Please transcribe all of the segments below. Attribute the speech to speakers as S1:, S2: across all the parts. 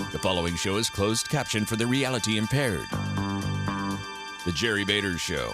S1: The following show is closed caption for the reality impaired. The Jerry Bader Show.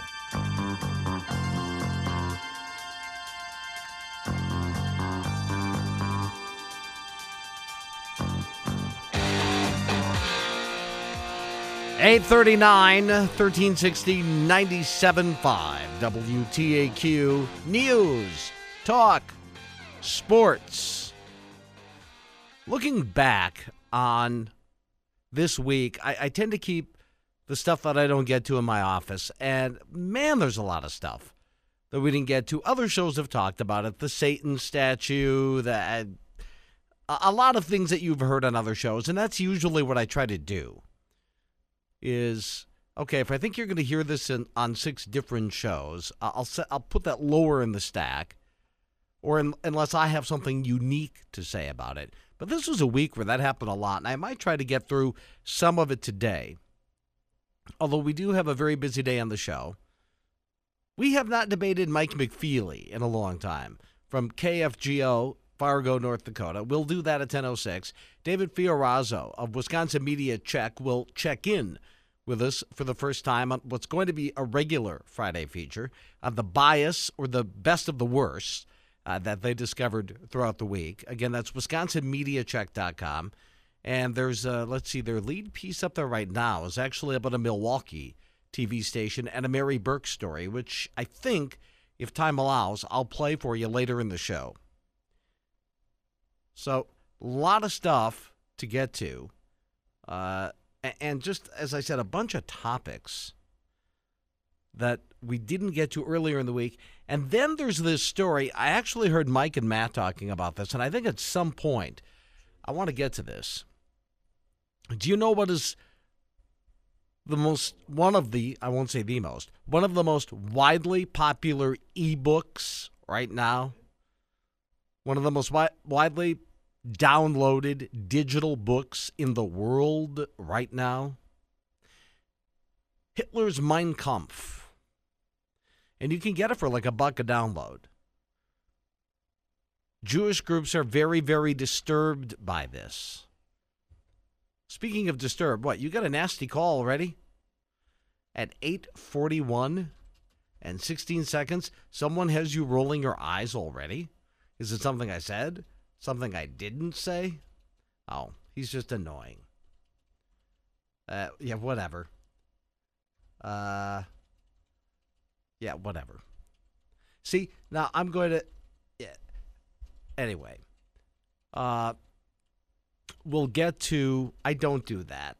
S2: .839, 1360, 97.5, WTAQ News, Talk, Sports. Looking back on this week, I tend to keep the stuff that I don't get to in my office. And, man, there's a lot of stuff that we didn't get to. Other shows have talked about it. The Satan statue, a lot of things that you've heard on other shows. And that's usually what I try to do. Is, okay, if I think you're going to hear this on 6 different shows, I'll put that lower in the stack, or unless I have something unique to say about it. But this was a week where that happened a lot, and I might try to get through some of it today. Although we do have a very busy day on the show. We have not debated Mike McFeely in a long time from KFGO, Fargo, North Dakota. We'll do that at 10:06. David Fiorazo of Wisconsin Media Check will check in with us for the first time on what's going to be a regular Friday feature on the bias or the best of the worst that they discovered throughout the week. Again, that's WisconsinMediaCheck.com. And there's, their lead piece up there right now is actually about a Milwaukee TV station and a Mary Burke story, which I think, if time allows, I'll play for you later in the show. So, a lot of stuff to get to. And just, as I said, a bunch of topics that we didn't get to earlier in the week. And then there's this story. I actually heard Mike and Matt talking about this, and I think at some point I want to get to this. Do you know what is one of the most widely popular ebooks right now? One of the most widely downloaded digital books in the world right now? Hitler's Mein Kampf. And you can get it for like $1 a download. Jewish groups are very, very disturbed by this. Speaking of disturbed, you got a nasty call already? At 8:41 and 16 seconds, someone has you rolling your eyes already? Is it something I said? Something I didn't say? Oh, he's just annoying. Yeah, whatever. Yeah, whatever. See, now I'm going to... Yeah. Anyway. We'll get to... I don't do that.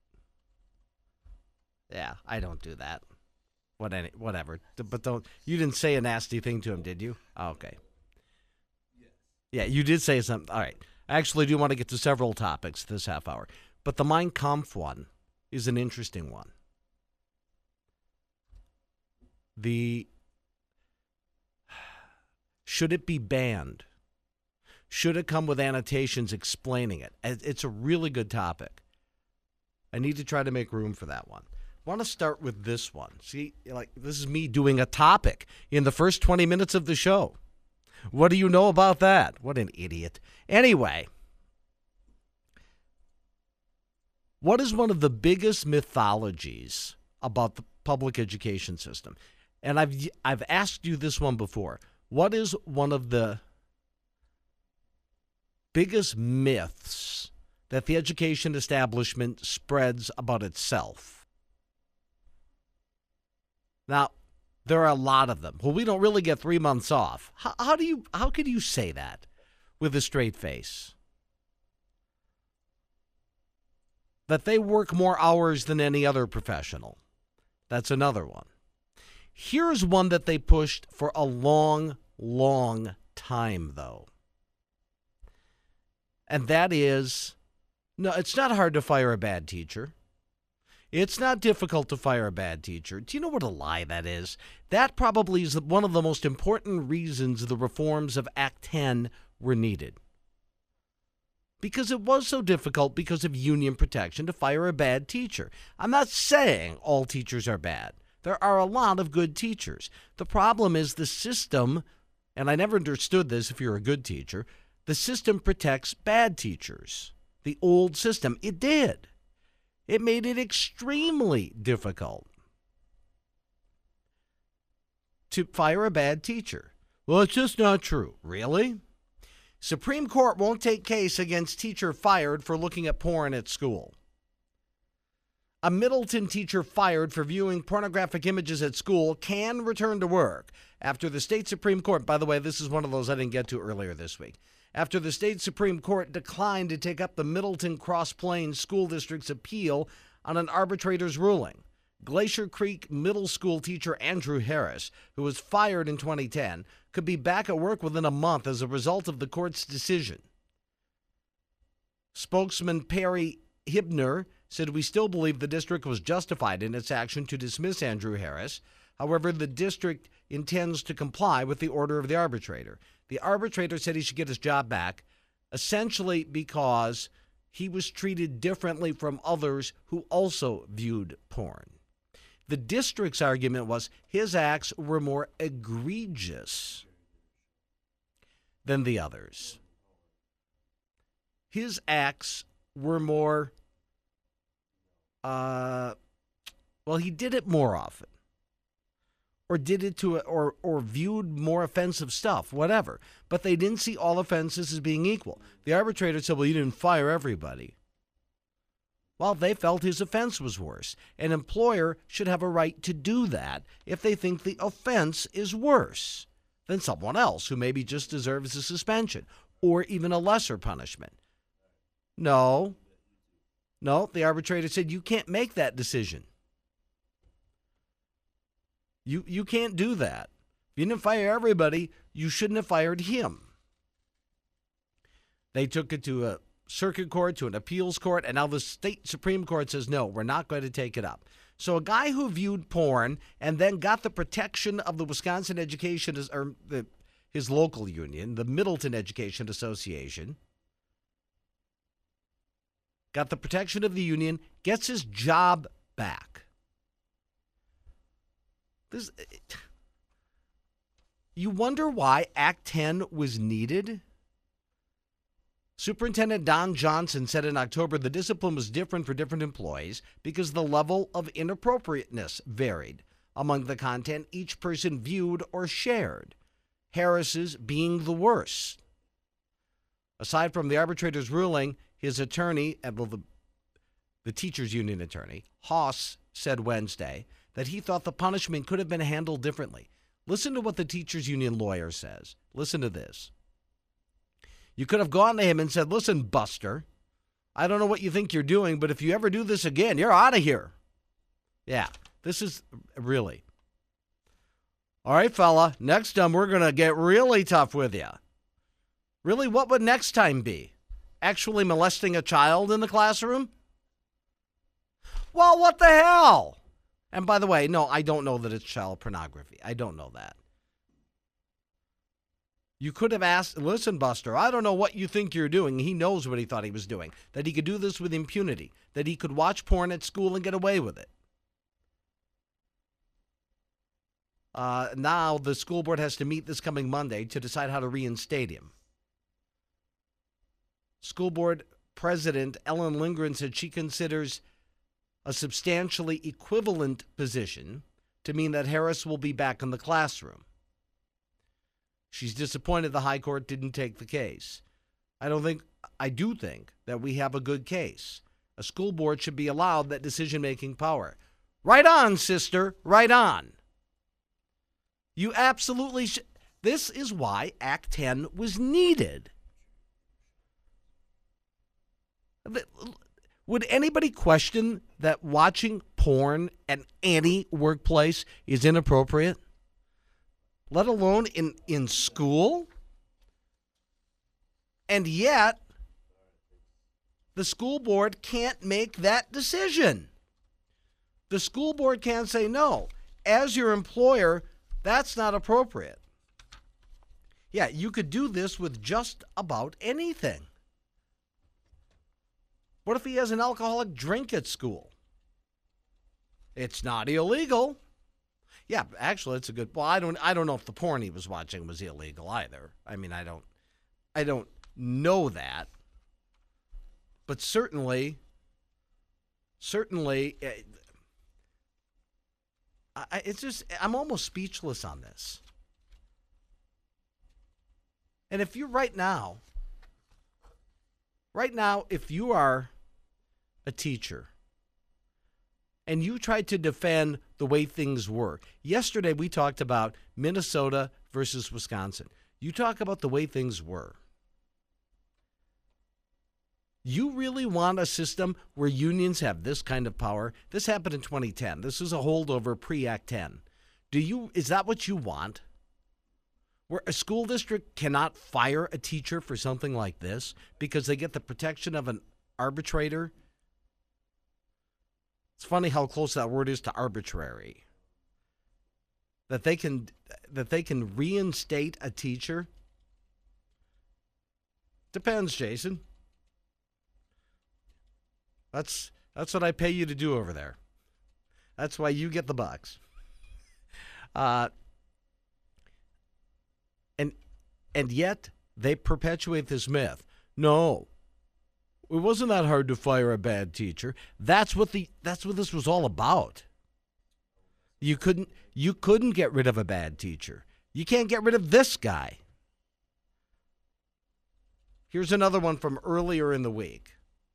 S2: Yeah, I don't do that. Whatever. But don't... You didn't say a nasty thing to him, did you? Oh, okay. Yeah, you did say something. All right. I actually do want to get to several topics this half hour. But the Mein Kampf one is an interesting one. Should it be banned? Should it come with annotations explaining it? It's a really good topic. I need to try to make room for that one. I want to start with this one. See, this is me doing a topic in the first 20 minutes of the show. What do you know about that? What an idiot. Anyway, what is one of the biggest mythologies about the public education system? And I've asked you this one before. What is one of the biggest myths that the education establishment spreads about itself? Now, there are a lot of them. Well, we don't really get 3 months off. How could you say that with a straight face? That they work more hours than any other professional. That's another one. Here's one that they pushed for a long, long time, though. And that is, no, it's not hard to fire a bad teacher. It's not difficult to fire a bad teacher. Do you know what a lie that is? That probably is one of the most important reasons the reforms of Act 10 were needed. Because it was so difficult because of union protection to fire a bad teacher. I'm not saying all teachers are bad. There are a lot of good teachers. The problem is the system, and I never understood this if you're a good teacher, the system protects bad teachers. the old system. It did. It made it extremely difficult to fire a bad teacher. Well, it's just not true. Really? Supreme Court won't take case against teacher fired for looking at porn at school. A Middleton teacher fired for viewing pornographic images at school can return to work after the state Supreme Court, by the way, this is one of those I didn't get to earlier this week, after the state Supreme Court declined to take up the Middleton Cross Plains School District's appeal on an arbitrator's ruling. Glacier Creek Middle School teacher Andrew Harris, who was fired in 2010, could be back at work within a month as a result of the court's decision. Spokesman Perry Hibner said, "We still believe the district was justified in its action to dismiss Andrew Harris. However, the district intends to comply with the order of the arbitrator." The arbitrator said he should get his job back, essentially because he was treated differently from others who also viewed porn. The district's argument was his acts were more egregious than the others. His acts were more, he did it more often. Or did it to, or viewed more offensive stuff, whatever. But they didn't see all offenses as being equal. The arbitrator said, well, you didn't fire everybody. Well, they felt his offense was worse. An employer should have a right to do that if they think the offense is worse than someone else who maybe just deserves a suspension or even a lesser punishment. No, the arbitrator said you can't make that decision. You can't do that. If you didn't fire everybody, you shouldn't have fired him. They took it to a circuit court, to an appeals court, and now the state Supreme Court says, no, we're not going to take it up. So a guy who viewed porn and then got the protection of the Wisconsin Education, or his local union, the Middleton Education Association, got the protection of the union, gets his job back. You wonder why Act 10 was needed? Superintendent Don Johnson said in October the discipline was different for different employees because the level of inappropriateness varied among the content each person viewed or shared, Harris's being the worst. Aside from the arbitrator's ruling, his attorney, the teachers' union attorney, Haas, said Wednesday that he thought the punishment could have been handled differently. Listen to what the teachers' union lawyer says. Listen to this. You could have gone to him and said, listen, Buster, I don't know what you think you're doing, but if you ever do this again, you're out of here. Yeah, this is really. All right, fella, next time we're going to get really tough with you. Really, what would next time be? Actually molesting a child in the classroom? Well, what the hell? And by the way, no, I don't know that it's child pornography. I don't know that. You could have asked, listen, Buster, I don't know what you think you're doing. He knows what he thought he was doing, that he could do this with impunity, that he could watch porn at school and get away with it. Now the school board has to meet this coming Monday to decide how to reinstate him. School board president Ellen Lindgren said she considers a substantially equivalent position to mean that Harris will be back in the classroom. She's disappointed the High Court didn't take the case. I do think that we have a good case. A school board should be allowed that decision-making power. Right on, sister, right on. You absolutely should. This is why Act 10 was needed. Would anybody question that watching porn at any workplace is inappropriate? Let alone in school? And yet, the school board can't make that decision. The school board can't say, no, as your employer, that's not appropriate. Yeah, you could do this with just about anything. What if he has an alcoholic drink at school? It's not illegal. Yeah, actually, it's a good. Well, I don't know if the porn he was watching was illegal either. I mean, I don't know that. But certainly, I'm almost speechless on this. And if you're right now, if you are a teacher and you tried to defend the way things were, yesterday we talked about Minnesota versus Wisconsin. You talk about the way things were. You really want a system where unions have this kind of power? This happened in 2010. This is a holdover pre-Act 10. Is that what you want? Where a school district cannot fire a teacher for something like this because they get the protection of an arbitrator? It's funny how close that word is to arbitrary. That they can reinstate a teacher? Depends, Jason. That's what I pay you to do over there. That's why you get the bucks. And yet they perpetuate this myth. No, it wasn't that hard to fire a bad teacher. That's what this was all about. You couldn't get rid of a bad teacher. You can't get rid of this guy. Here's another one from earlier in the week.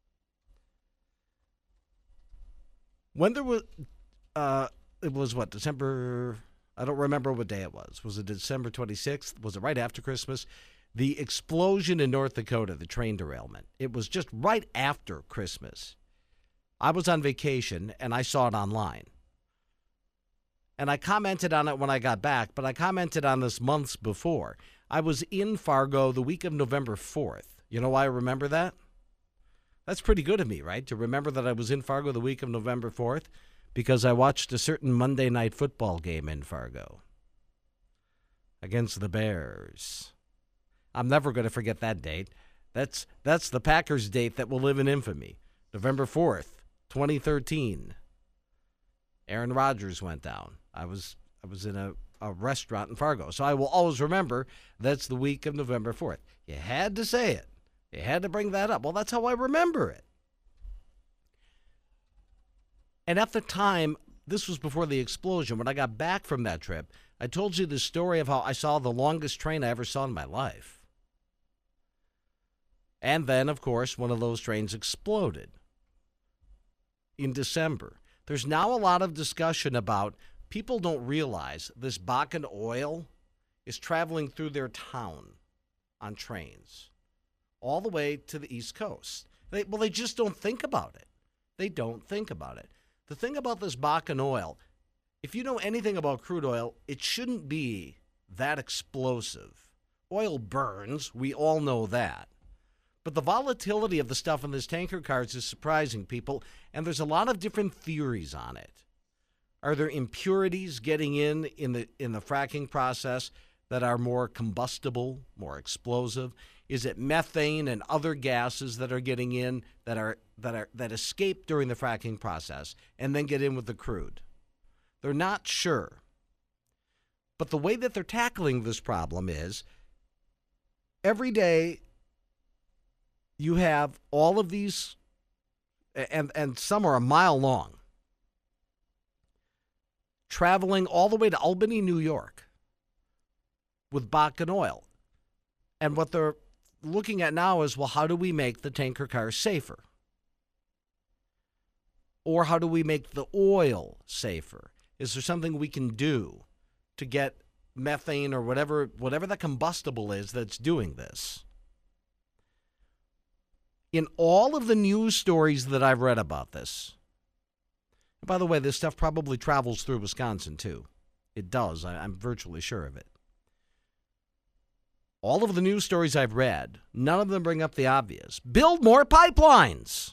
S2: When there was, it was what, December, I don't remember what day it was. Was it December 26th? Was it right after Christmas? The explosion in North Dakota, the train derailment. It was just right after Christmas. I was on vacation, and I saw it online. And I commented on it when I got back, but I commented on this months before. I was in Fargo the week of November 4th. You know why I remember that? That's pretty good of me, right? To remember that I was in Fargo the week of November 4th because I watched a certain Monday night football game in Fargo against the Bears. I'm never going to forget that date. That's the Packers date that will live in infamy. November 4th, 2013. Aaron Rodgers went down. I was in a restaurant in Fargo. So I will always remember that's the week of November 4th. You had to say it. You had to bring that up. Well, that's how I remember it. And at the time, this was before the explosion. When I got back from that trip, I told you the story of how I saw the longest train I ever saw in my life. And then, of course, one of those trains exploded in December. There's now a lot of discussion about people don't realize this Bakken oil is traveling through their town on trains all the way to the East Coast. They just don't think about it. They don't think about it. The thing about this Bakken oil, if you know anything about crude oil, it shouldn't be that explosive. Oil burns. We all know that. But the volatility of the stuff in this tanker cars is surprising people, and there's a lot of different theories on it. Are there impurities getting in the fracking process that are more combustible, more explosive? Is it methane and other gases that are getting in that escape during the fracking process and then get in with the crude? They're not sure. But the way that they're tackling this problem is every day you have all of these, and some are a mile long, traveling all the way to Albany, New York with Bakken oil. And what they're looking at now is, well, how do we make the tanker cars safer? Or how do we make the oil safer? Is there something we can do to get methane or whatever that combustible is that's doing this? In all of the news stories that I've read about this, and by the way, this stuff probably travels through Wisconsin too. It does. I'm virtually sure of it. All of the news stories I've read, none of them bring up the obvious. Build more pipelines.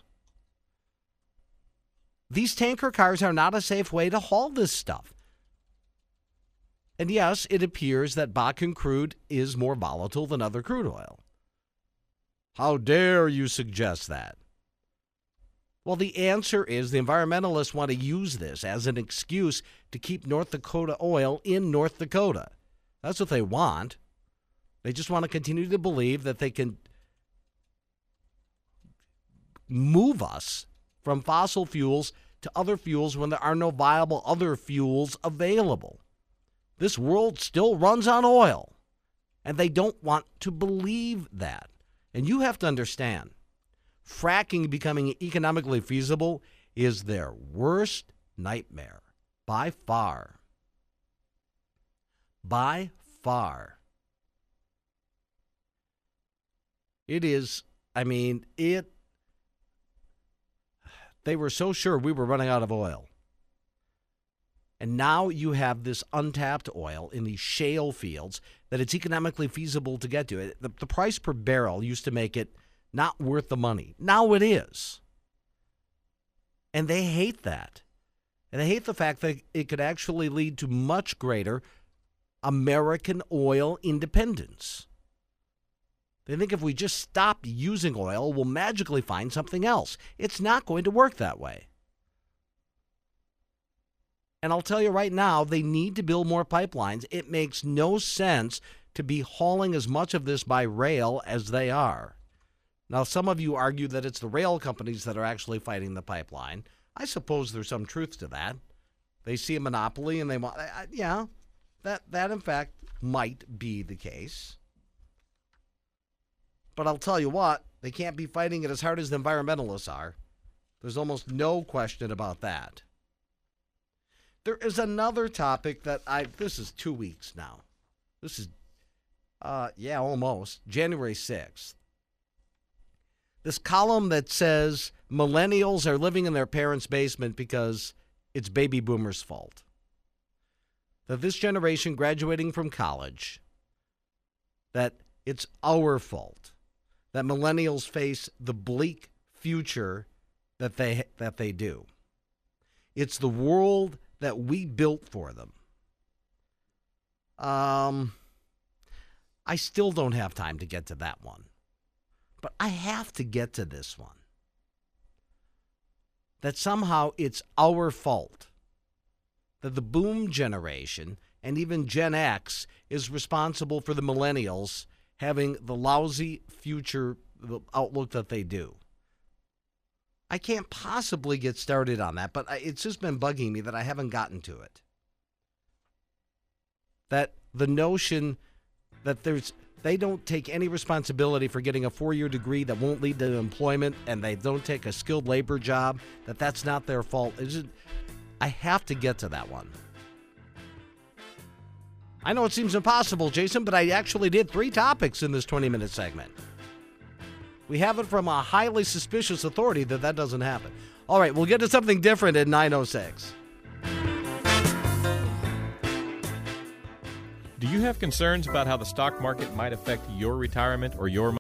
S2: These tanker cars are not a safe way to haul this stuff. And yes, it appears that Bakken crude is more volatile than other crude oil. How dare you suggest that? Well, the answer is the environmentalists want to use this as an excuse to keep North Dakota oil in North Dakota. That's what they want. They just want to continue to believe that they can move us from fossil fuels to other fuels when there are no viable other fuels available. This world still runs on oil, and they don't want to believe that. And you have to understand, fracking becoming economically feasible is their worst nightmare by far. By far. It is, they were so sure we were running out of oil. And now you have this untapped oil in these shale fields that it's economically feasible to get to. The price per barrel used to make it not worth the money. Now it is. And they hate that. And they hate the fact that it could actually lead to much greater American oil independence. They think if we just stop using oil, we'll magically find something else. It's not going to work that way. And I'll tell you right now, they need to build more pipelines. It makes no sense to be hauling as much of this by rail as they are. Now, some of you argue that it's the rail companies that are actually fighting the pipeline. I suppose there's some truth to that. They see a monopoly and they want, that in fact might be the case. But I'll tell you what, they can't be fighting it as hard as the environmentalists are. There's almost no question about that. There is another topic that this is 2 weeks now. This is, almost, January 6th. This column that says millennials are living in their parents' basement because it's baby boomers' fault. That this generation graduating from college, that it's our fault. That millennials face the bleak future that they do. It's the world that we built for them. I still don't have time to get to that one. But I have to get to this one. That somehow it's our fault. That the boom generation and even Gen X is responsible for the millennials having the lousy future outlook that they do. I can't possibly get started on that, but it's just been bugging me that I haven't gotten to it. That the notion that they don't take any responsibility for getting a 4-year degree that won't lead to employment, and they don't take a skilled labor job, that's not their fault. I have to get to that one. I know it seems impossible, Jason, but I actually did 3 topics in this 20-minute segment. We have it from a highly suspicious authority that doesn't happen. All right, we'll get to something different at 9:06.
S3: Do you have concerns about how the stock market might affect your retirement or your